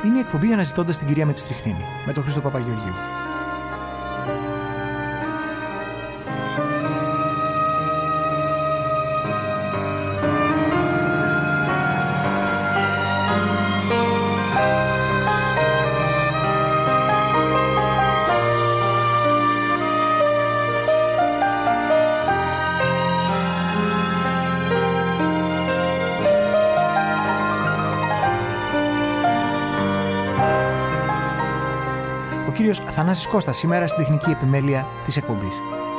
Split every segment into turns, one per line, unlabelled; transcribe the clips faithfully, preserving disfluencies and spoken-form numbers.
Είναι η εκπομπή Αναζητώντας την κυρία με τη Στριχνίνη, με τον Χρήστο Παπαγεωργίου. Ο κύριος Θανάσης Κώστας σήμερα στην τεχνική επιμέλεια της εκπομπής.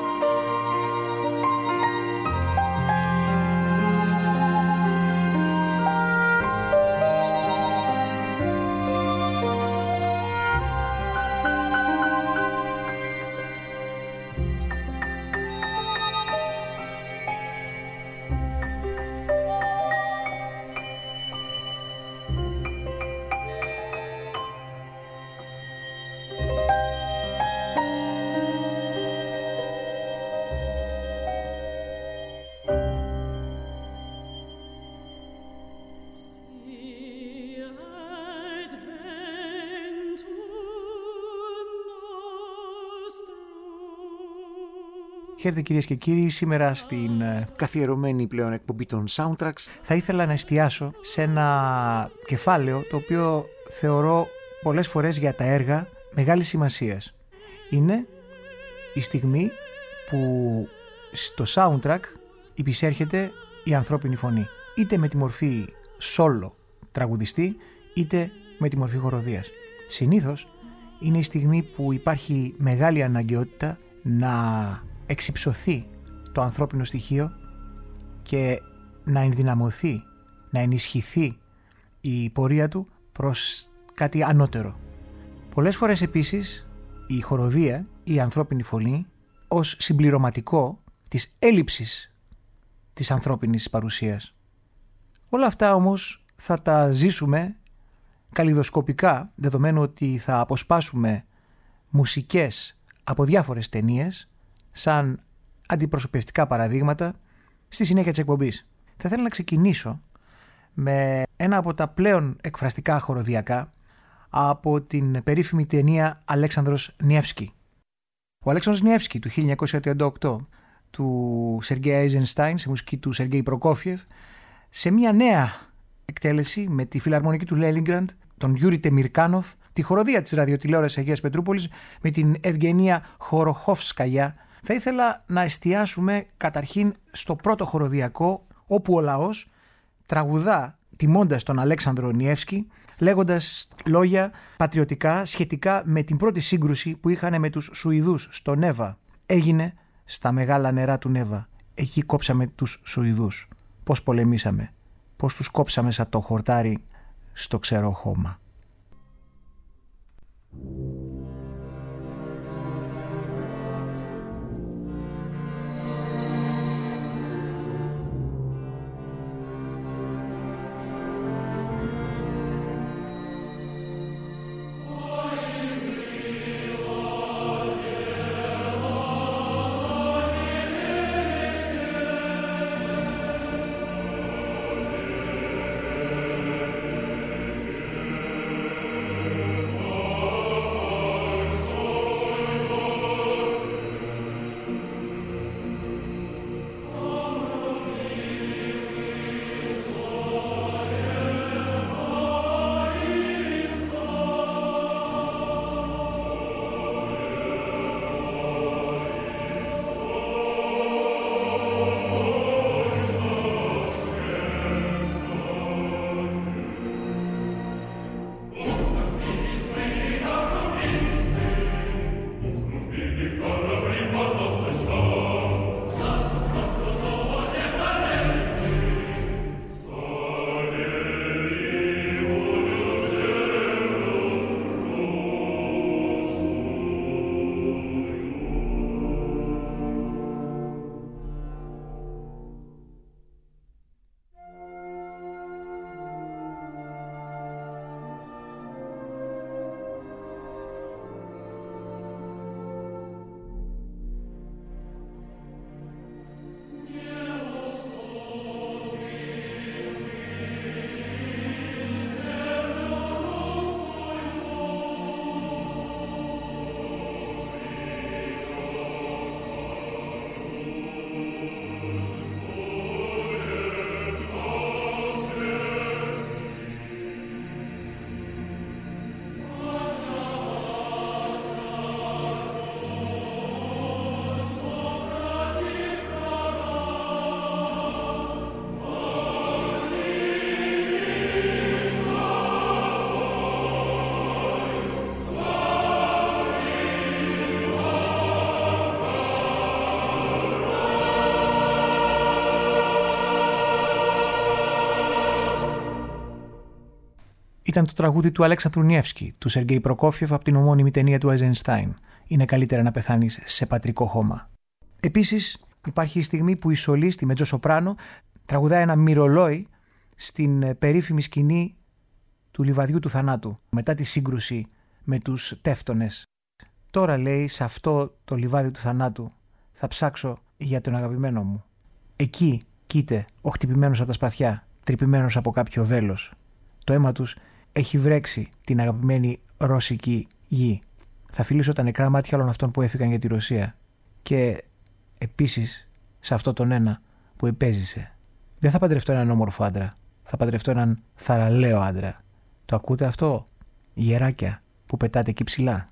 Χαίρετε κυρίες και κύριοι, σήμερα στην ε, καθιερωμένη πλέον εκπομπή των Soundtracks θα ήθελα να εστιάσω σε ένα κεφάλαιο το οποίο θεωρώ πολλές φορές για τα έργα μεγάλης σημασίας. Είναι η στιγμή που στο soundtrack υπησέρχεται η ανθρώπινη φωνή, είτε με τη μορφή solo τραγουδιστή είτε με τη μορφή χοροδίας. Συνήθως είναι η στιγμή που υπάρχει μεγάλη αναγκαιότητα να εξυψωθεί το ανθρώπινο στοιχείο και να ενδυναμωθεί, να ενισχυθεί η πορεία του προς κάτι ανώτερο. Πολλές φορές επίσης η χοροδία, η ανθρώπινη φωνή, ως συμπληρωματικό της έλλειψης της ανθρώπινης παρουσίας. Όλα αυτά όμως θα τα ζήσουμε καλλιδοσκοπικά, δεδομένου ότι θα αποσπάσουμε μουσικές από διάφορες ταινίες σαν αντιπροσωπευτικά παραδείγματα στη συνέχεια της εκπομπής. Θα ήθελα να ξεκινήσω με ένα από τα πλέον εκφραστικά χοροδιακά από την περίφημη ταινία Αλέξανδρος Νιεύσκι. Ο Αλέξανδρος Νιεύσκι του χίλια εννιακόσια τριάντα οκτώ του Σεργέη Άιζενστάιν σε μουσική του Σεργέη Προκόφιεφ, σε μια νέα εκτέλεση με τη φιλαρμονική του Λένινγκραντ, τον Γιούρι Τεμιρκάνοφ, τη χοροδία της ραδιοτηλεόρασης Αγίας Πετρούπολης με την Ευγενία Χοροχόφσκαγια, θα ήθελα να εστιάσουμε καταρχήν στο πρώτο χοροδιακό, όπου ο λαός τραγουδά τιμώντας τον Αλέξανδρο Νιεύσκι, λέγοντας λόγια πατριωτικά σχετικά με την πρώτη σύγκρουση που είχαν με τους Σουηδούς στο Νέβα. Έγινε στα μεγάλα νερά του Νέβα. Εκεί κόψαμε τους Σουηδούς. Πώς πολεμήσαμε. Πώς τους κόψαμε σαν το χορτάρι στο ξερό χώμα. ήταν το τραγούδι του Αλέξανδρου Νιεύσκη, του Σεργέη Προκόφιεφ από την ομώνυμη ταινία του Eisenstein. Είναι καλύτερα να πεθάνεις σε πατρικό χώμα. Επίσης, υπάρχει η στιγμή που η σολίστη μετζοσοπράνο τραγουδάει ένα μυρολόι στην περίφημη σκηνή του λιβαδιού του θανάτου, μετά τη σύγκρουση με τους τεύτονες. Τώρα, λέει, σε αυτό το λιβάδι του θανάτου θα ψάξω για τον αγαπημένο μου. Εκεί κοίται ο χτυπημένος από τα σπαθιά, τρυπημένος από κάποιο βέλος. Το αίμα τους έχει βρέξει την αγαπημένη ρωσική γη. Θα φιλήσω τα νεκρά μάτια όλων αυτών που έφυγαν για τη Ρωσία. Και επίσης σε αυτό τον ένα που επέζησε. Δεν θα παντρευτώ έναν όμορφο άντρα. Θα παντρευτώ έναν θαραλέο άντρα. Το ακούτε αυτό, γεράκια που πετάτε εκεί ψηλά?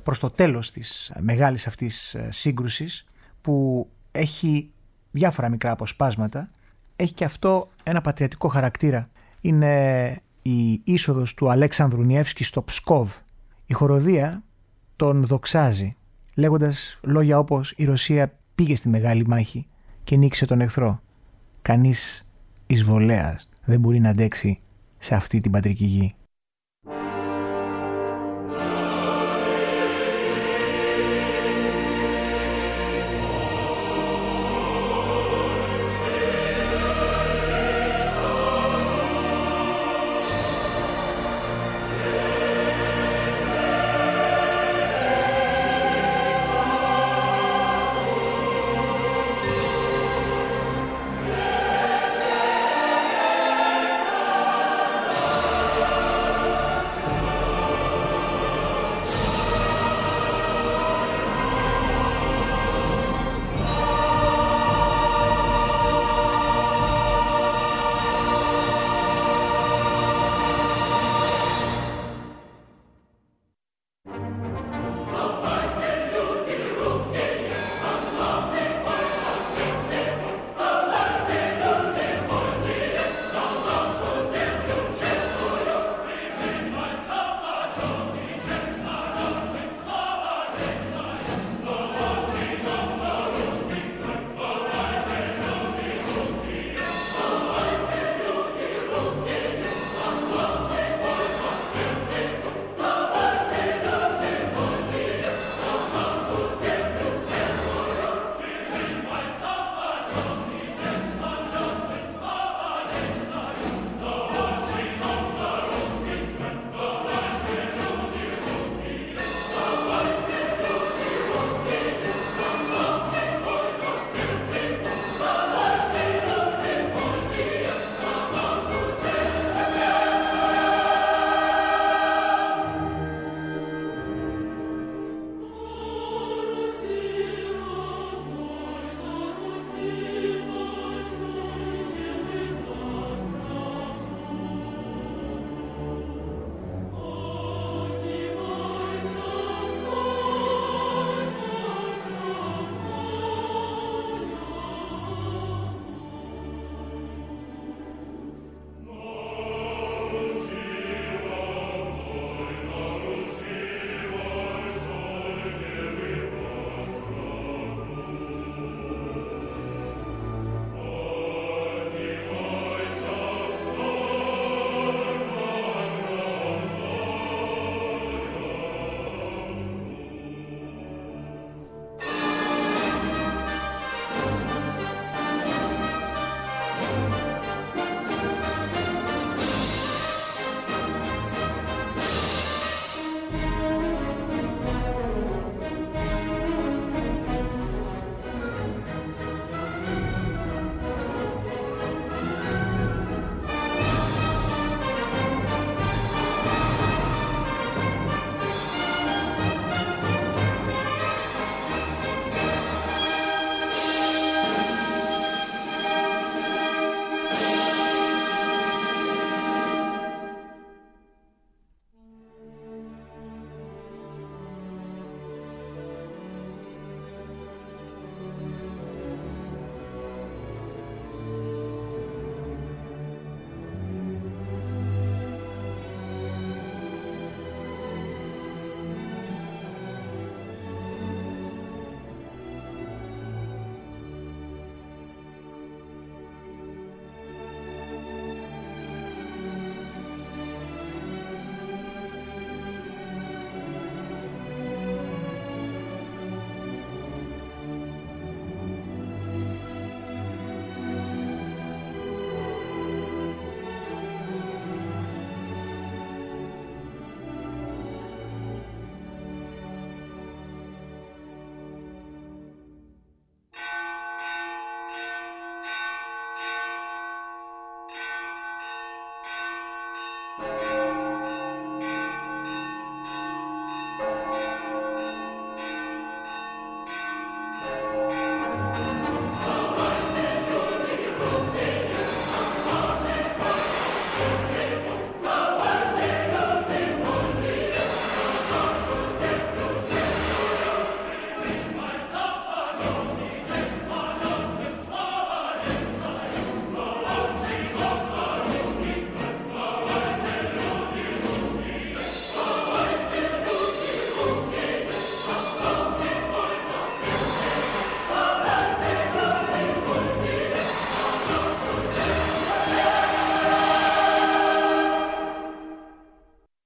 προς το τέλος της μεγάλης αυτής σύγκρουσης, που έχει διάφορα μικρά αποσπάσματα, έχει και αυτό ένα πατριωτικό χαρακτήρα. Είναι η είσοδος του Αλέξανδρου Νιεύσκη στο Ψκόβ. Η χοροδία τον δοξάζει, λέγοντας λόγια όπως «Η Ρωσία πήγε στη μεγάλη μάχη και νίκησε τον εχθρό. Κανείς εισβολέας δεν μπορεί να αντέξει σε αυτή την πατρική γη».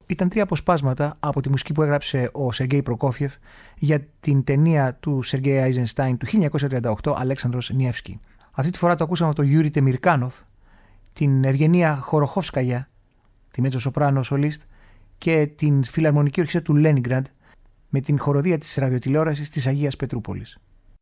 ήταν τρία αποσπάσματα από τη μουσική που έγραψε ο Σεργέη Προκόφιεφ για την ταινία του Σεργέη Άιζενστάιν του χίλια εννιακόσια τριάντα οκτώ, Αλέξανδρος Νιεύσκι. Αυτή τη φορά το ακούσαμε από τον Γιούρι Τεμιρκάνοφ, την Ευγενία Χοροχόφσκαγια, τη μέτσο σοπράνο σολίστ, και την Φιλαρμονική Ορχήστρα του Λένιγκραντ με την χοροδία της ραδιοτηλεόρασης της Αγίας Πετρούπολης.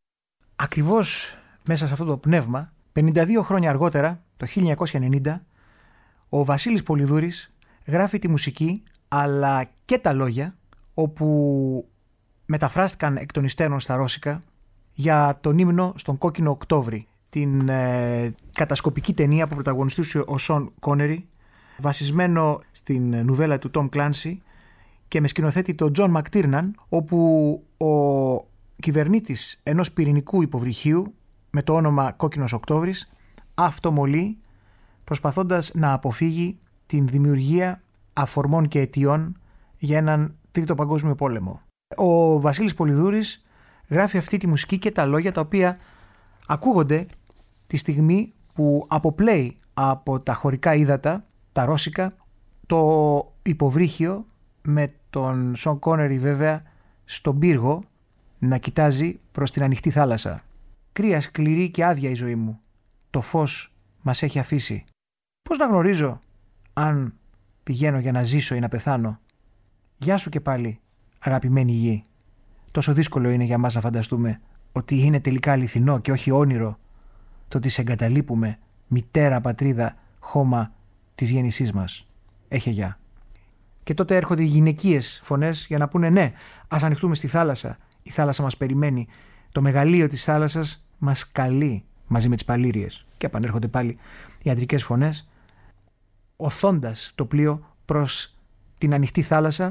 Ακριβώς μέσα σε αυτό το πνεύμα, πενήντα δύο χρόνια αργότερα, το χίλια εννιακόσια ενενήντα, ο Βασίλης Πολυδούρης γράφει τη μουσική αλλά και τα λόγια, όπου μεταφράστηκαν εκ των υστέρων στα ρώσικα, για τον ύμνο στον Κόκκινο Οκτώβρη, την ε, κατασκοπική ταινία που πρωταγωνιστούσε ο Σον Κόνερι, βασισμένο στην νουβέλα του Τόμ Κλάνσι και με σκηνοθέτη τον Τζον Μακτίρναν, όπου ο κυβερνήτης ενός πυρηνικού υποβρυχίου με το όνομα Κόκκινος Οκτώβρης αυτομολύει, προσπαθώντας να αποφύγει την δημιουργία αφορμών και αιτιών για έναν τρίτο παγκόσμιο πόλεμο. Ο Βασίλης Πολυδούρης γράφει αυτή τη μουσική και τα λόγια, τα οποία ακούγονται τη στιγμή που αποπλέει από τα χωρικά ύδατα, τα ρώσικα, το υποβρύχιο με τον Σον Κόνερι βέβαια στον πύργο να κοιτάζει προς την ανοιχτή θάλασσα. Κρύα, σκληρή και άδεια η ζωή μου. Το φως μας έχει αφήσει. Πώς να γνωρίζω αν πηγαίνω για να ζήσω ή να πεθάνω? Γεια σου και πάλι, αγαπημένη γη. Τόσο δύσκολο είναι για μας να φανταστούμε ότι είναι τελικά αληθινό και όχι όνειρο το ότι σε εγκαταλείπουμε, μητέρα, πατρίδα, χώμα της γέννησής μας. Έχε γεια. Και τότε έρχονται οι γυναικείες φωνές για να πούνε ναι, ας ανοιχτούμε στη θάλασσα. Η θάλασσα μας περιμένει. Το μεγαλείο της θάλασσας μας καλεί μαζί με τις παλήριες. Και επανέρχονται πάλι οι αντρικές φωνές, οθώντας το πλοίο προς την ανοιχτή θάλασσα.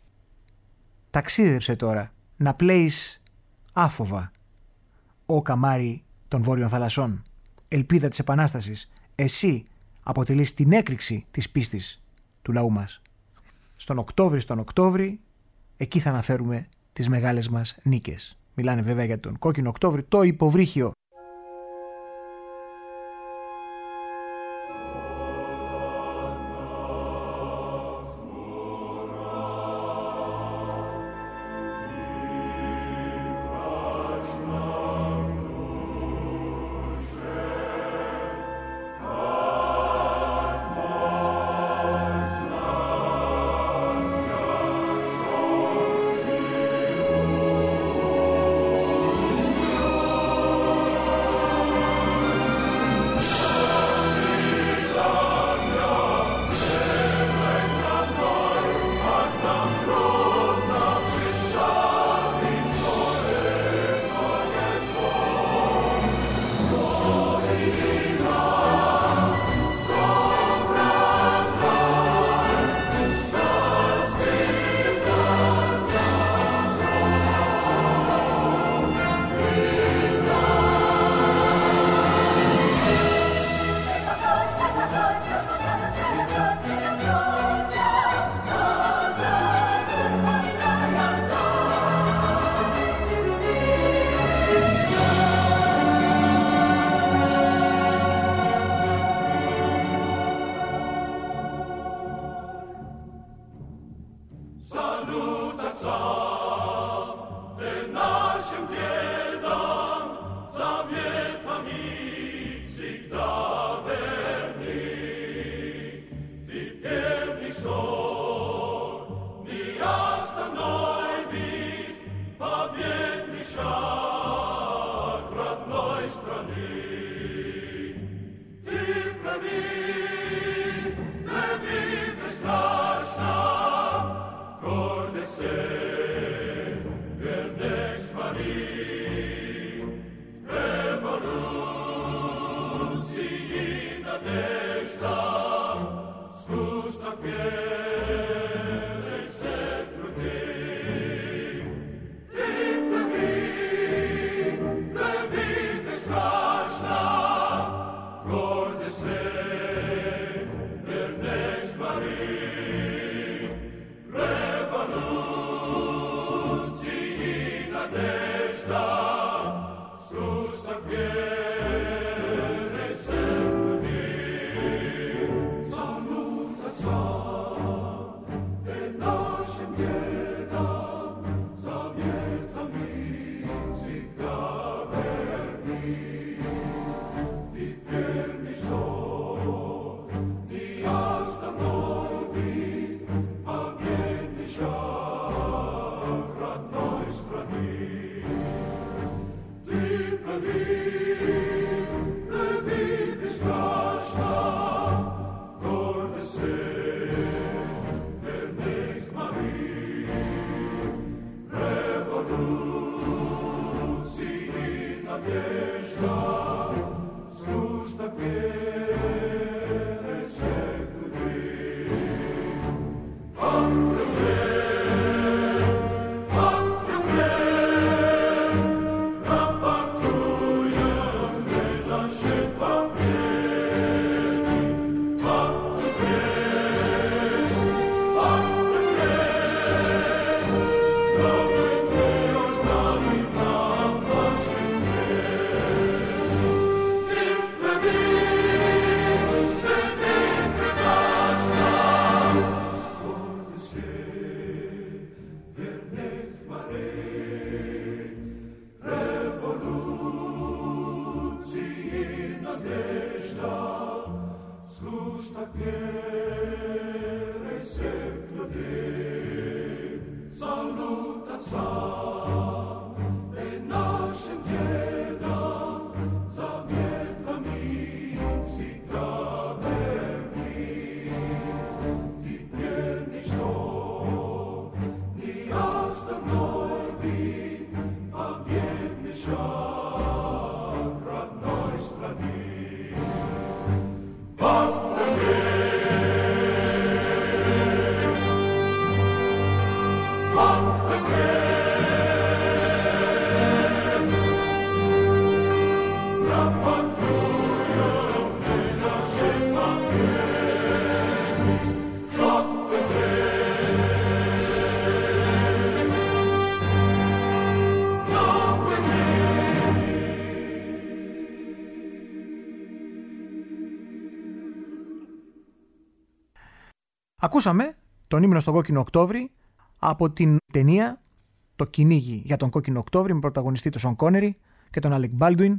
Ταξίδεψε τώρα να πλέεις άφοβα, ο καμάρι των βόρειων θαλασσών, ελπίδα της Επανάστασης. Εσύ αποτελείς την έκρηξη της πίστης του λαού μας. Στον Οκτώβρη, στον Οκτώβρη, εκεί θα αναφέρουμε τις μεγάλες μας νίκες. Μιλάνε βέβαια για τον Κόκκινο Οκτώβρη, το υποβρύχιο.
Say
Ακούσαμε τον ύμνο στον Κόκκινο Οκτώβρη από την ταινία Το κυνήγι για τον Κόκκινο Οκτώβρη με πρωταγωνιστή τον Σον Κόνερι και τον Αλεκ Μπάλντουιν,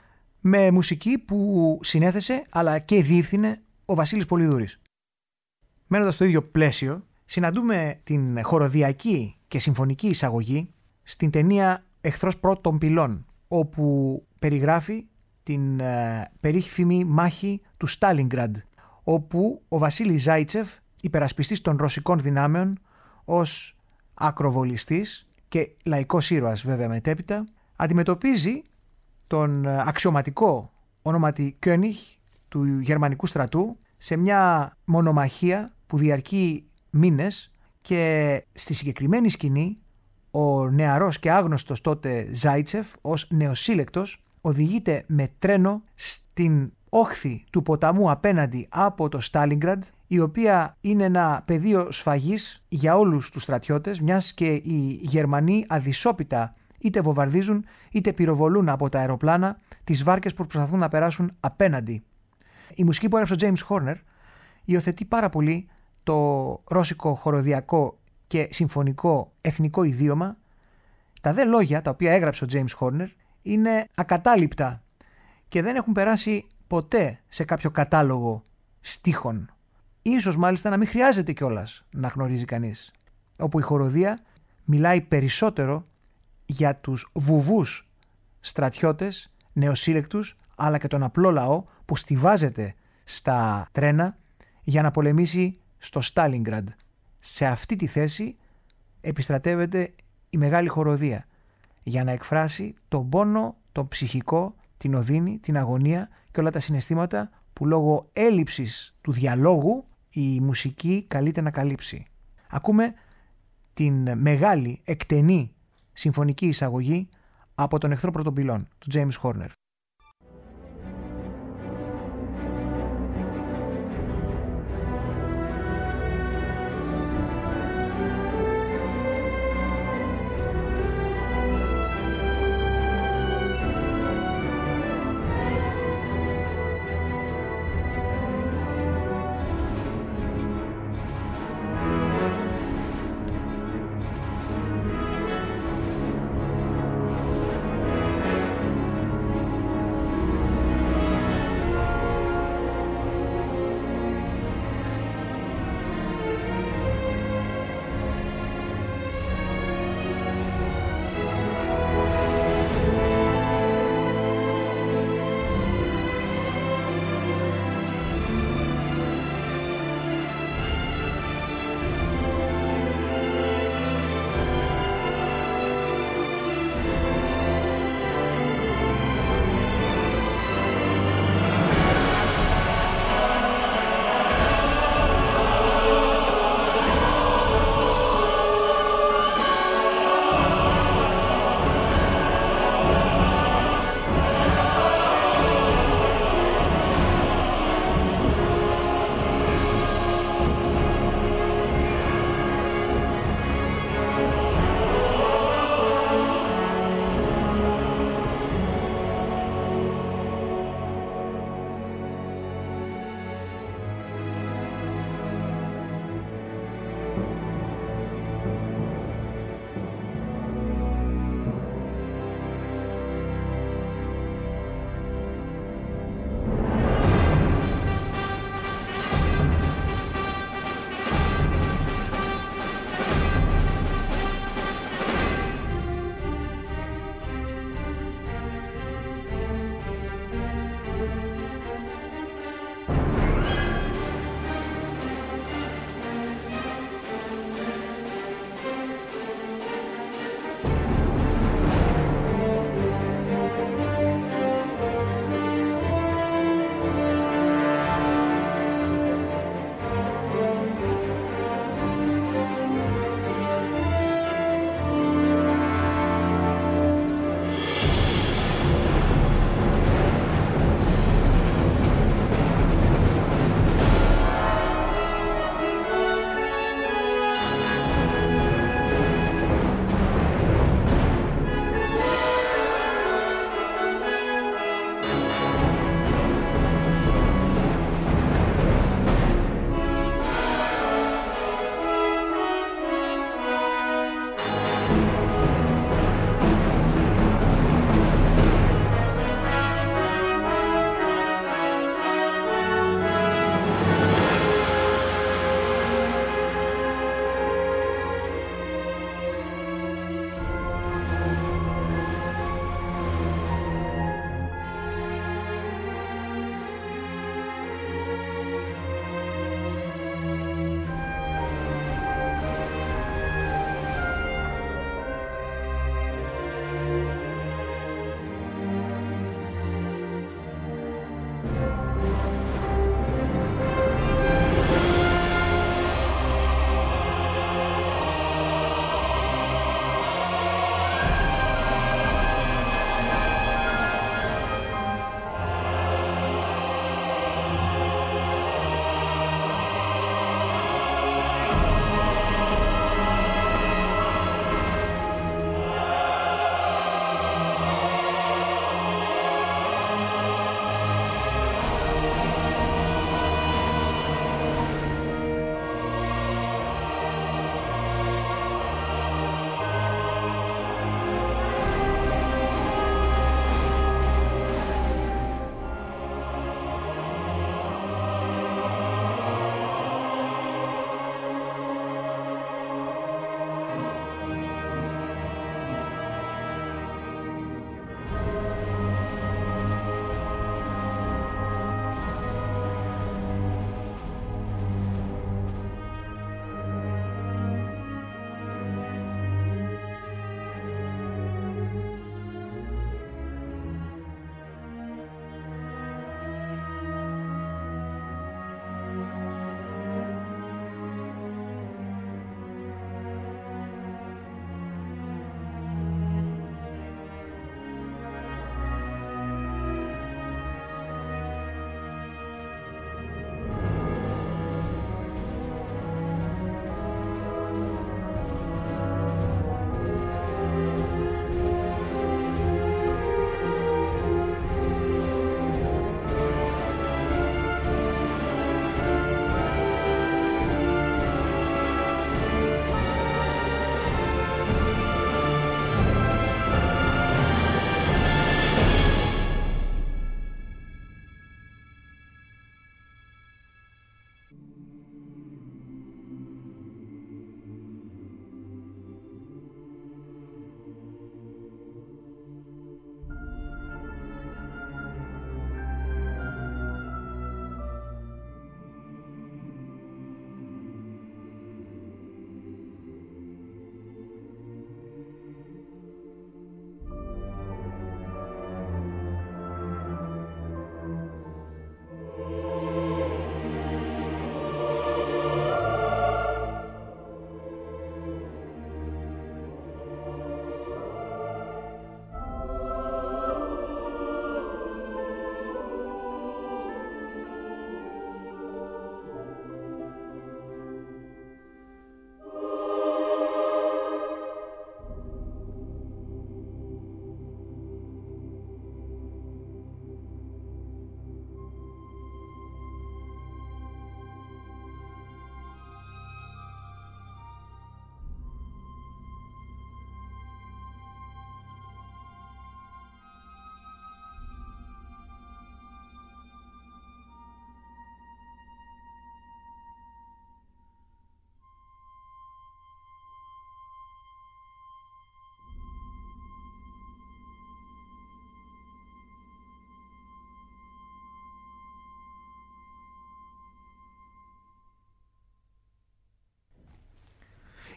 με μουσική που συνέθεσε αλλά και διεύθυνε ο Βασίλης Πολυδούρης. Μένοντας στο ίδιο πλαίσιο, συναντούμε την χοροδιακή και συμφωνική εισαγωγή στην ταινία Εχθρός πρώτων πυλών, όπου περιγράφει την ε, περίφημη μάχη του Στάλινγκραντ, όπου ο Βασίλης Ζάιτσεφ, υπερασπιστής των ρωσικών δυνάμεων, ως ακροβολιστής και λαϊκός ήρωας βέβαια μετέπειτα, αντιμετωπίζει τον αξιωματικό ονόματι König του γερμανικού στρατού σε μια μονομαχία που διαρκεί μήνες, και στη συγκεκριμένη σκηνή ο νεαρός και άγνωστος τότε Ζάιτσεφ ως νεοσύλλεκτος οδηγείται με τρένο στην όχθη του ποταμού απέναντι από το Στάλινγκραντ, η οποία είναι ένα πεδίο σφαγής για όλους τους στρατιώτες, μιας και οι Γερμανοί αδυσόπιτα είτε βομβαρδίζουν είτε πυροβολούν από τα αεροπλάνα τις βάρκες που προσπαθούν να περάσουν απέναντι. Η μουσική που έγραψε ο James Horner υιοθετεί πάρα πολύ το ρώσικο χοροδιακό και συμφωνικό εθνικό ιδίωμα. Τα δε λόγια τα οποία έγραψε ο James Horner είναι ακατάληπτα και δεν έχουν περάσει ποτέ σε κάποιο κατάλογο στίχων. Ίσως μάλιστα να μην χρειάζεται κιόλας να γνωρίζει κανείς. Όπου η χοροδία μιλάει περισσότερο για τους βουβούς στρατιώτες, νεοσύλλεκτους, αλλά και τον απλό λαό που στιβάζεται στα τρένα για να πολεμήσει στο Στάλινγκραντ. Σε αυτή τη θέση επιστρατεύεται η μεγάλη χοροδία για να εκφράσει τον πόνο, τον ψυχικό, την οδύνη, την αγωνία και όλα τα συναισθήματα που λόγω έλλειψης του διαλόγου η μουσική καλείται να καλύψει. Ακούμε την μεγάλη εκτενή συμφωνική εισαγωγή από τον Εχθρό πρώτων πυλών του James Horner.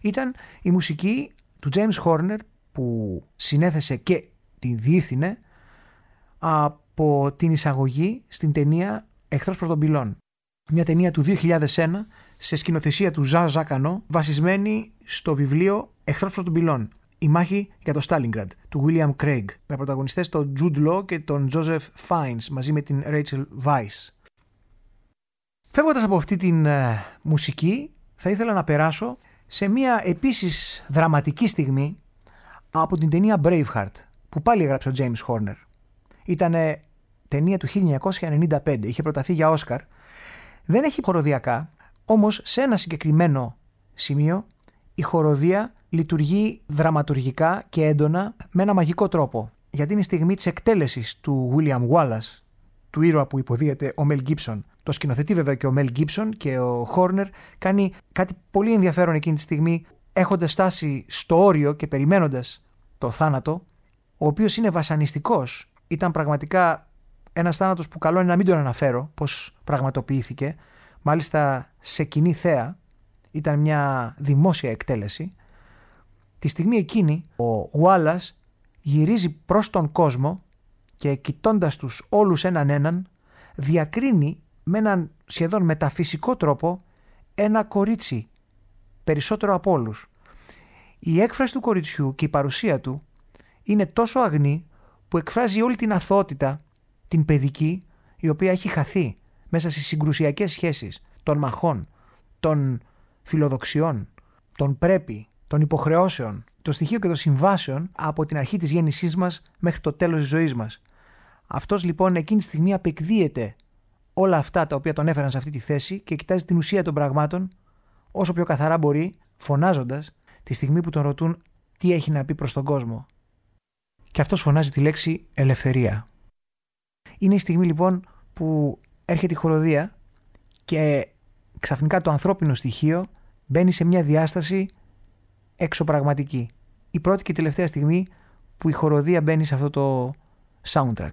ήταν η μουσική του James Horner που συνέθεσε και την διεύθυνε από την εισαγωγή στην ταινία Εχθρός Πρωτομπυλών. Μια ταινία του δύο χιλιάδες ένα σε σκηνοθεσία του Ζαν Ζακανό, βασισμένη στο βιβλίο Εχθρός Πρωτομπυλών, η μάχη για το Στάλινγκραντ του William Craig, με πρωταγωνιστές τον Jude Law και τον Joseph Fiennes μαζί με την Rachel Weisz. Φεύγοντας από αυτή την ε, μουσική, θα ήθελα να περάσω σε μια επίσης δραματική στιγμή από την ταινία Braveheart, που πάλι έγραψε ο James Horner. Ήτανε ταινία του χίλια εννιακόσια ενενήντα πέντε, είχε προταθεί για Όσκαρ. Δεν έχει χοροδιακά, όμως σε ένα συγκεκριμένο σημείο η χοροδία λειτουργεί δραματουργικά και έντονα με ένα μαγικό τρόπο. Γιατί είναι η στιγμή της εκτέλεσης του William Wallace, του ήρωα που υποδίεται ο Mel Gibson. Το σκηνοθετεί βέβαια και ο Mel Gibson και ο Horner κάνει κάτι πολύ ενδιαφέρον εκείνη τη στιγμή, έχοντας φτάσει στο όριο και περιμένοντας το θάνατο, ο οποίος είναι βασανιστικός. Ήταν πραγματικά ένας θάνατος που καλό είναι να μην τον αναφέρω πώς πραγματοποιήθηκε. Μάλιστα σε κοινή θέα, ήταν μια δημόσια εκτέλεση. Τη στιγμή εκείνη ο Wallace γυρίζει προς τον κόσμο και κοιτώντας τους όλους έναν έναν διακρίνει με έναν σχεδόν μεταφυσικό τρόπο ένα κορίτσι περισσότερο από όλους. Η έκφραση του κοριτσιού και η παρουσία του είναι τόσο αγνή που εκφράζει όλη την αθωότητα, την παιδική, η οποία έχει χαθεί μέσα στις συγκρουσιακές σχέσεις των μαχών, των φιλοδοξιών, των πρέπει, των υποχρεώσεων, το στοιχείο και των συμβάσεων από την αρχή της γέννησής μας μέχρι το τέλος της ζωής μας. Αυτός λοιπόν εκείνη τη στιγμή απεκδίεται όλα αυτά τα οποία τον έφεραν σε αυτή τη θέση και κοιτάζει την ουσία των πραγμάτων όσο πιο καθαρά μπορεί, φωνάζοντας τη στιγμή που τον ρωτούν τι έχει να πει προς τον κόσμο. Και αυτός φωνάζει τη λέξη ελευθερία. Είναι η στιγμή λοιπόν που έρχεται η χοροδία και ξαφνικά το ανθρώπινο στοιχείο μπαίνει σε μια διάσταση εξωπραγματική. Η πρώτη και τελευταία στιγμή που η χοροδία μπαίνει σε αυτό το soundtrack.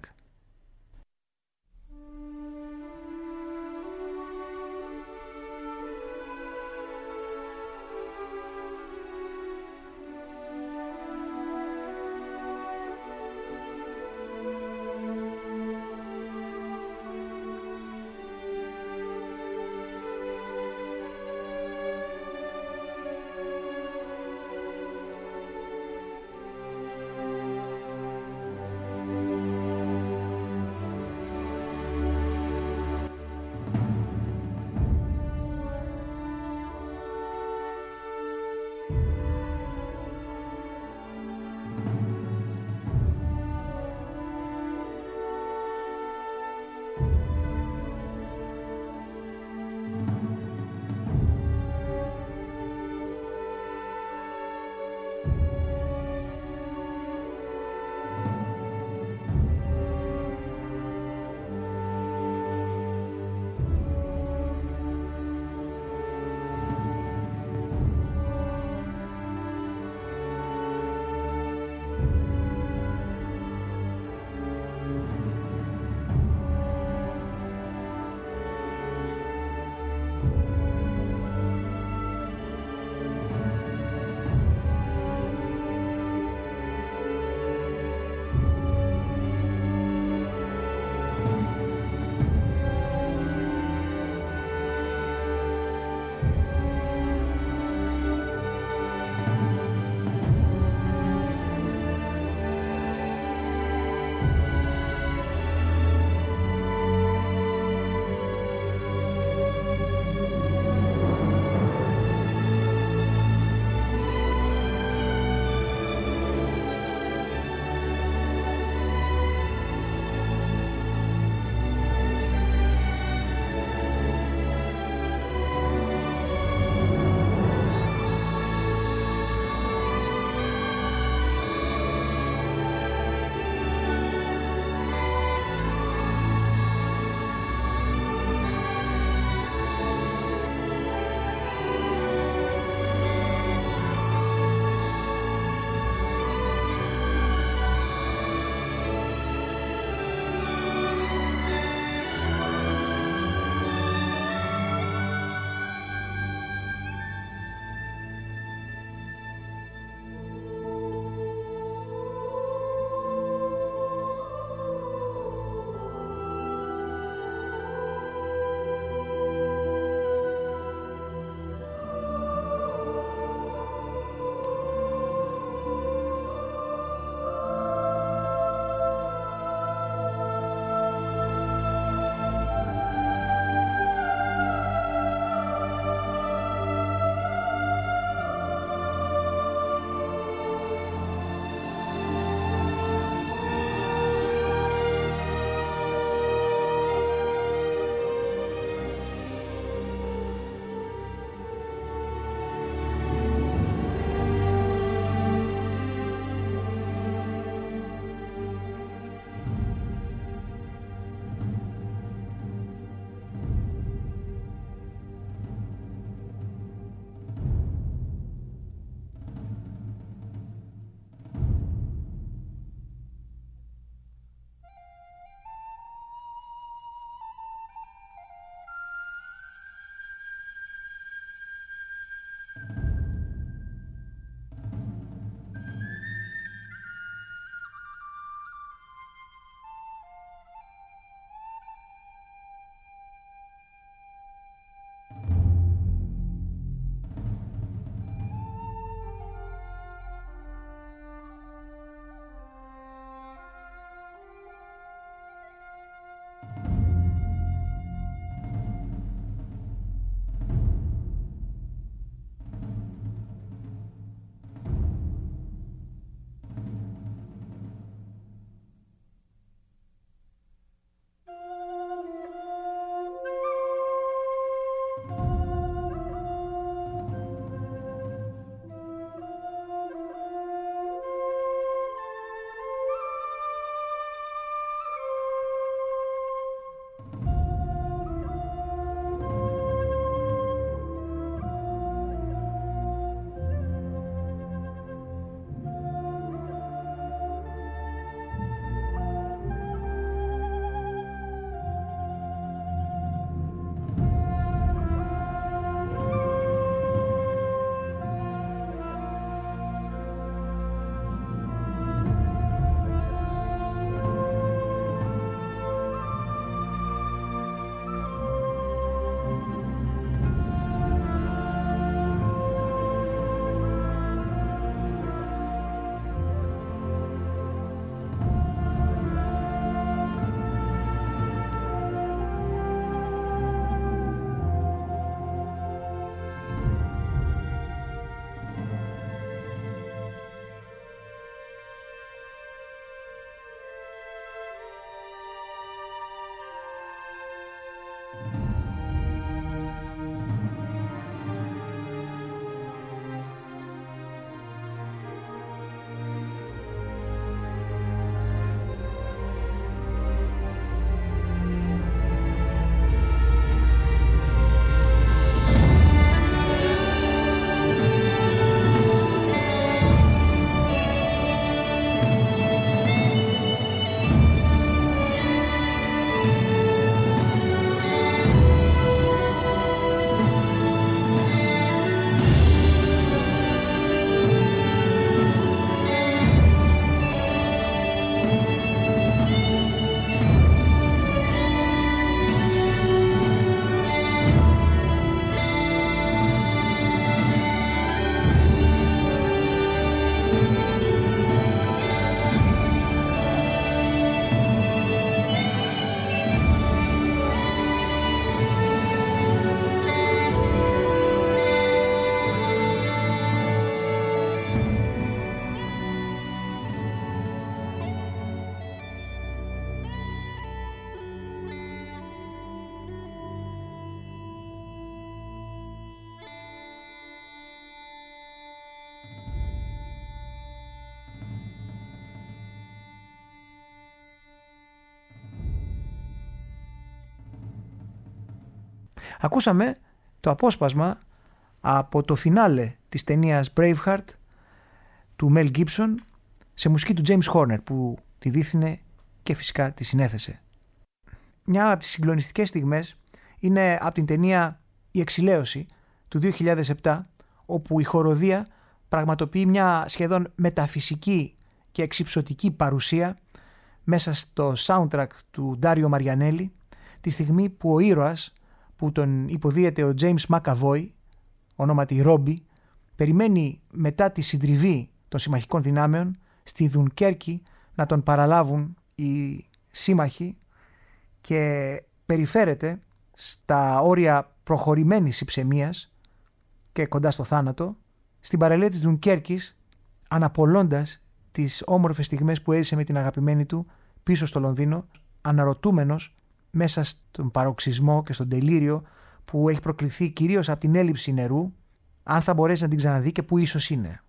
Ακούσαμε το απόσπασμα από το φινάλε της ταινίας Braveheart του Mel Gibson σε μουσική του James Horner που τη δίθυνε και φυσικά τη συνέθεσε. Μια από τις συγκλονιστικές στιγμές είναι από την ταινία «Η Εξηλαίωση» του δύο χιλιάδες επτά, όπου η χοροδία πραγματοποιεί μια σχεδόν μεταφυσική και εξυψωτική παρουσία μέσα στο soundtrack του Ντάριο Μαριανέλη, τη στιγμή που ο ήρωας που τον υποδίεται ο James McAvoy, ονόματι Ρόμπι, περιμένει μετά τη συντριβή των συμμαχικών δυνάμεων στη Δουνκέρκη να τον παραλάβουν οι σύμμαχοι και περιφέρεται στα όρια προχωρημένης υψαιμίας και κοντά στο θάνατο, στην παραλία της Δουνκέρκης, αναπολώντας τις όμορφες στιγμές που έζησε με την αγαπημένη του πίσω στο Λονδίνο, αναρωτούμενος μέσα στον παροξισμό και στον τελείριο που έχει προκληθεί κυρίως από την έλλειψη νερού, αν θα μπορέσει να την ξαναδεί και που ίσως είναι.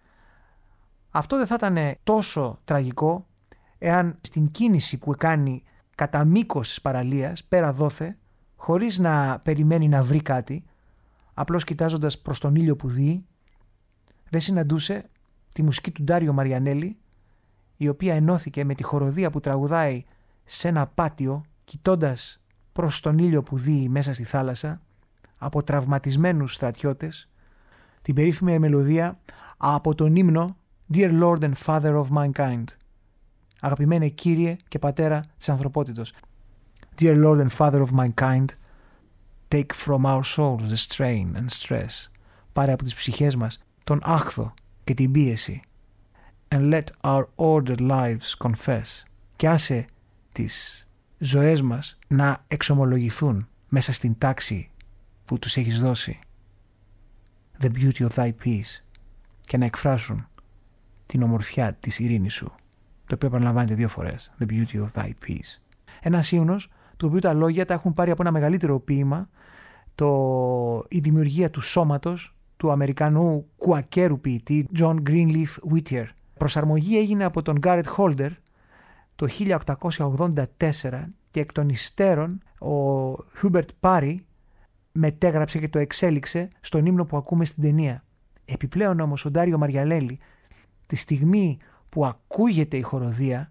Αυτό δεν θα ήταν τόσο τραγικό εάν στην κίνηση που κάνει κατά μήκος της παραλίας, πέρα δόθε, χωρίς να περιμένει να βρει κάτι, απλώς κοιτάζοντας προς τον ήλιο που δει, δεν συναντούσε τη μουσική του Ντάριο Μαριανέλη, η οποία ενώθηκε με τη χοροδία που τραγουδάει σε ένα πάτιο, κοιτώντας προς τον ήλιο που δει μέσα στη θάλασσα, από τραυματισμένους στρατιώτες, την περίφημη μελωδία από τον ύμνο Dear Lord and Father of Mankind. Αγαπημένε Κύριε και Πατέρα της ανθρωπότητος. Dear Lord and Father of Mankind, take from our souls the strain and stress. Πάρε από τις ψυχές μας τον άχθο και την πίεση. And let our ordered lives confess. Και άσε τις ζωές μας να εξομολογηθούν μέσα στην τάξη που τους έχεις δώσει. The beauty of thy peace. Και να εκφράσουν την ομορφιά της ειρήνης σου. Το οποίο επαναλαμβάνεται δύο φορές. The beauty of thy peace. Ένας ύμνος, το οποίο τα λόγια τα έχουν πάρει από ένα μεγαλύτερο ποίημα, το, η δημιουργία του σώματος του Αμερικανού κουακέρου ποιητή John Greenleaf Whittier. Προσαρμογή έγινε από τον Garrett Holder το χίλια οκτακόσια ογδόντα τέσσερα και εκ των υστέρων ο Hubert Parry μετέγραψε και το εξέλιξε στον ύμνο που ακούμε στην ταινία. Επιπλέον όμως ο Ντάριο Μαριανέλη, τη στιγμή που ακούγεται η χοροδία,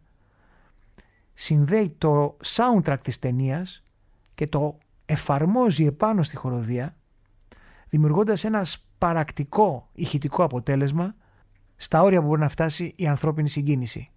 συνδέει το soundtrack της ταινίας και το εφαρμόζει επάνω στη χοροδία, δημιουργώντας ένα σπαρακτικό ηχητικό αποτέλεσμα στα όρια που μπορεί να φτάσει η ανθρώπινη συγκίνηση.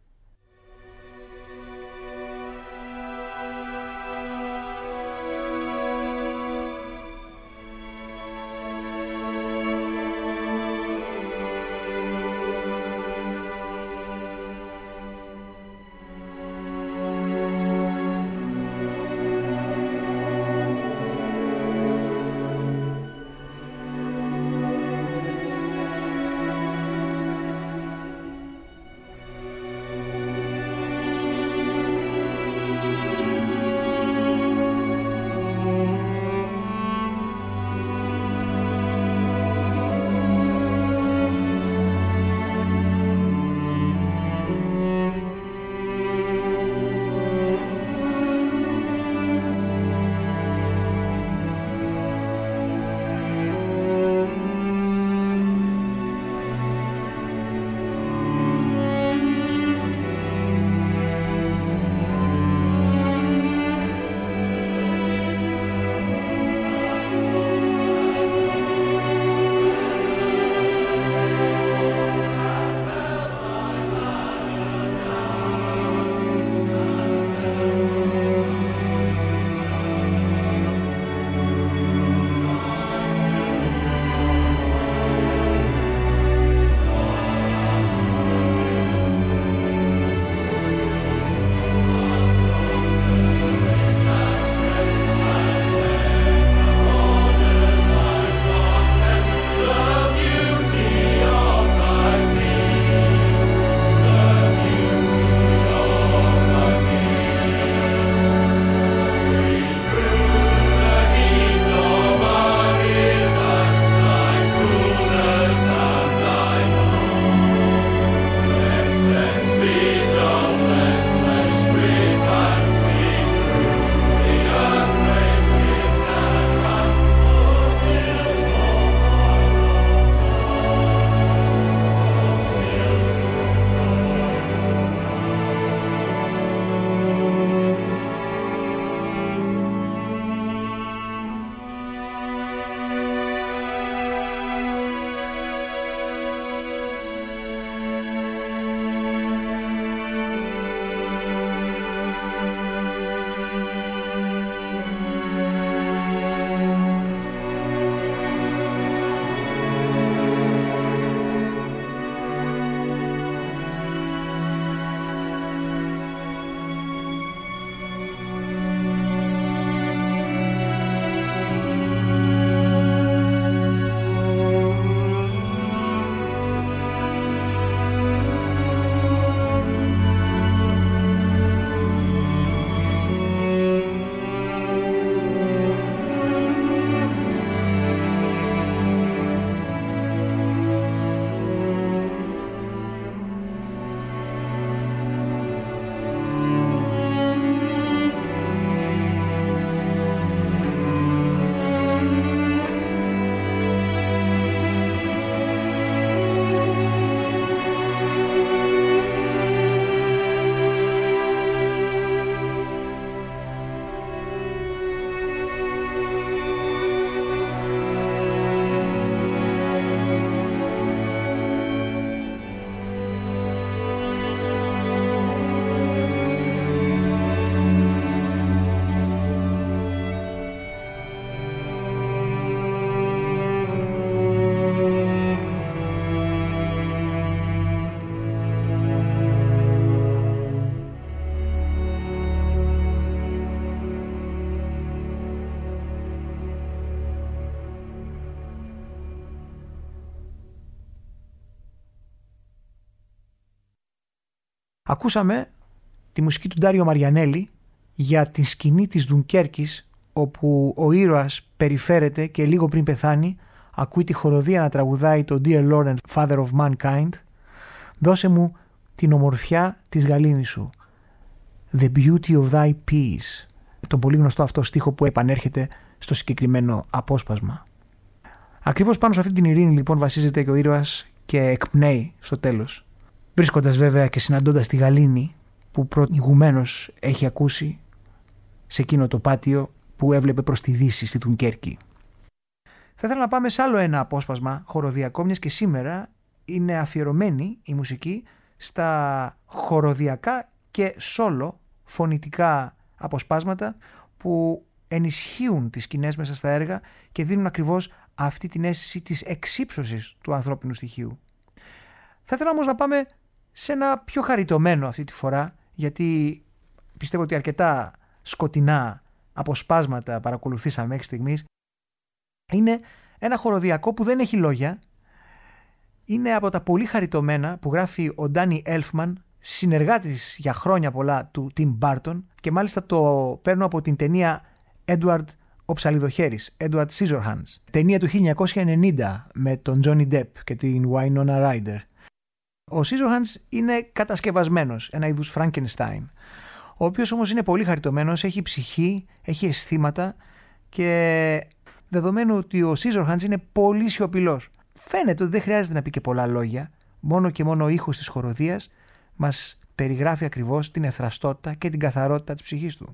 Ακούσαμε τη μουσική του Ντάριο Μαριανέλη για τη σκηνή της Δουνκέρκης, όπου ο ήρωας περιφέρεται και λίγο πριν πεθάνει ακούει τη χοροδία να τραγουδάει το Dear Lord and Father of Mankind. Δώσε μου την ομορφιά της γαλήνης σου. The beauty of thy peace. Τον πολύ γνωστό αυτό στίχο που επανέρχεται στο συγκεκριμένο απόσπασμα. Ακριβώς πάνω σε αυτή την ειρήνη λοιπόν βασίζεται και ο ήρωας και εκπνέει στο τέλος. Βρίσκοντας βέβαια και συναντώντας τη γαλήνη που προηγουμένως έχει ακούσει σε εκείνο το πάτιο που έβλεπε προς τη δύση στη Δουνκέρκη. Θα ήθελα να πάμε σε άλλο ένα απόσπασμα χοροδιακό, μιας και σήμερα είναι αφιερωμένη η μουσική στα χοροδιακά και σόλο φωνητικά αποσπάσματα που ενισχύουν τις σκηνές μέσα στα έργα και δίνουν ακριβώς αυτή την αίσθηση της εξύψωσης του ανθρώπινου στοιχείου. Θα ήθελα όμως να πάμε σε ένα πιο χαριτωμένο αυτή τη φορά, γιατί πιστεύω ότι αρκετά σκοτεινά αποσπάσματα παρακολουθήσαμε μέχρι στιγμής. Είναι ένα χοροδιακό που δεν έχει λόγια. Είναι από τα πολύ χαριτωμένα που γράφει ο Ντάνι Έλφμαν, συνεργάτης για χρόνια πολλά του Τιμ Μπάρτον, και μάλιστα το παίρνω από την ταινία Edward ο Ψαλιδοχέρης, Edward Scissorhands, ταινία του χίλια εννιακόσια ενενήντα με τον Johnny Depp και την Winona Ryder. Ο Scissorhands είναι κατασκευασμένος, ένα είδους Frankenstein, ο οποίος όμως είναι πολύ χαριτωμένος, έχει ψυχή, έχει αισθήματα και δεδομένου ότι ο Scissorhands είναι πολύ σιωπηλός, φαίνεται ότι δεν χρειάζεται να πει και πολλά λόγια, μόνο και μόνο ο ήχος της χοροδίας μας περιγράφει ακριβώς την ευθραστότητα και την καθαρότητα της ψυχής του.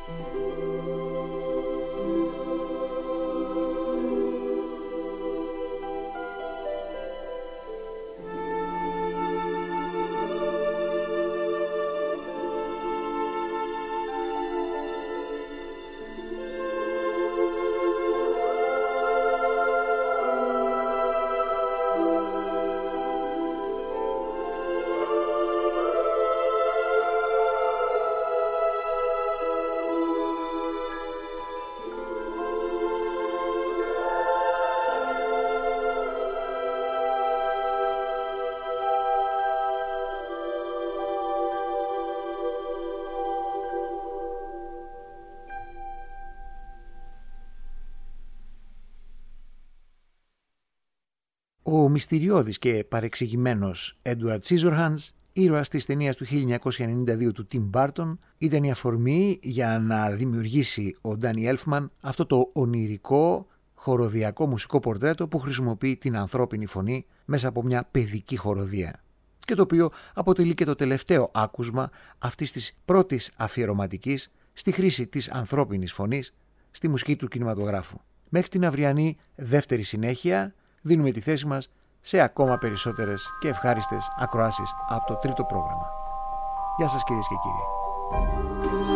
Ο μυστηριώδης και παρεξηγημένος Edward Scissorhands, ήρωας της ταινίας του χίλια εννιακόσια ενενήντα δύο του Tim Burton, ήταν η αφορμή για να δημιουργήσει ο Danny Elfman αυτό το ονειρικό χοροδιακό μουσικό πορτρέτο που χρησιμοποιεί την ανθρώπινη φωνή μέσα από μια παιδική χοροδία και το οποίο αποτελεί και το τελευταίο άκουσμα αυτής της πρώτης αφιερωματικής στη χρήση της ανθρώπινης φωνής στη μουσική του κινηματογράφου. Μέχρι την αυριανή δεύτερη συνέχεια δίνουμε τη θέση μας σε ακόμα περισσότερες και ευχάριστες ακροάσεις από το τρίτο πρόγραμμα. Γεια σας κυρίες και κύριοι.